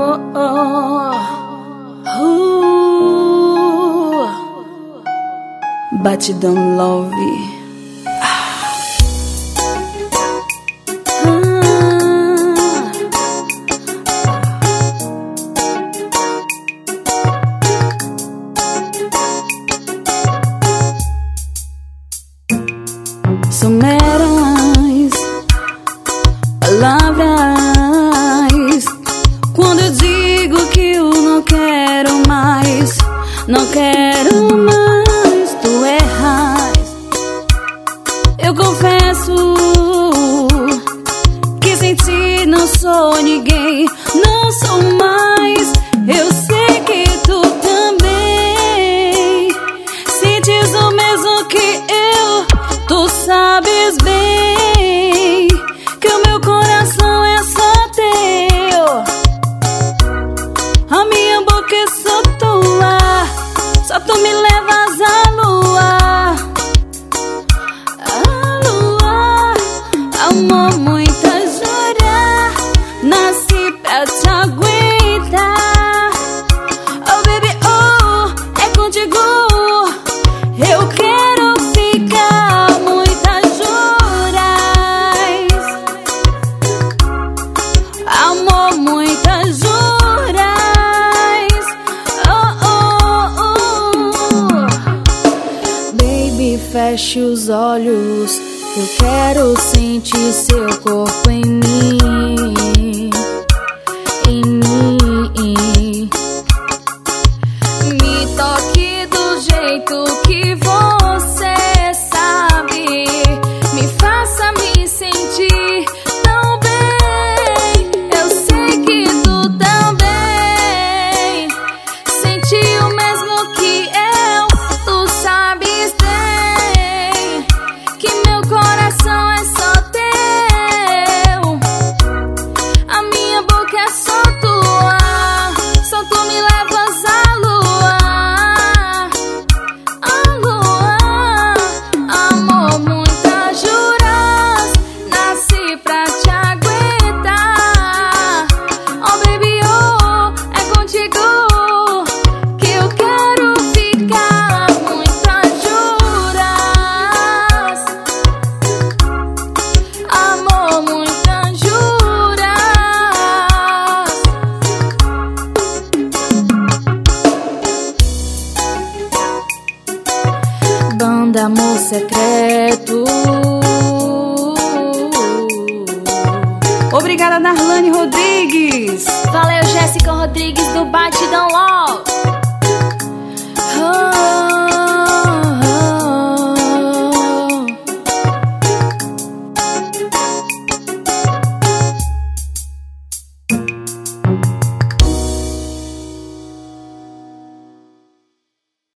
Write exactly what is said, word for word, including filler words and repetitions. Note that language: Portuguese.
oh, oh. Uh. Batidão Love. Someras, palavras. Quando eu digo que eu não quero mais, não quero mais, tu erras. Eu confesso que sem ti não sou ninguém, não sou mais. Eu sei que tu também sentes o mesmo que eu. Tu sabes bem que o meu coração é só teu. A minha boca é só tua, só tu me levas à lua. À lua, amor, muita jura, nasci pra te aguentar. Oh baby, oh, é contigo eu quero ficar. Muitas juras, amor, muitas juras. Oh, oh, oh. Baby, feche os olhos, eu quero sentir seu corpo em mim, em mim. Me toque do jeito que você sabe, me faça me sentir tão bem. Eu sei que tu também sente o mesmo que eu. Tu sabes bem que meu coração é só teu. A minha boca é só tua, só tu me levas à lua. À lua, amor, muitas juras, nasci pra te aguentar. Oh baby, oh, é contigo que eu quero ficar. Muitas juras, amor, muitas juras. Banda Amor Secreto. Obrigada, Darlane Rodrigues. Valeu, Jéssica Rodrigues do Batidão Love.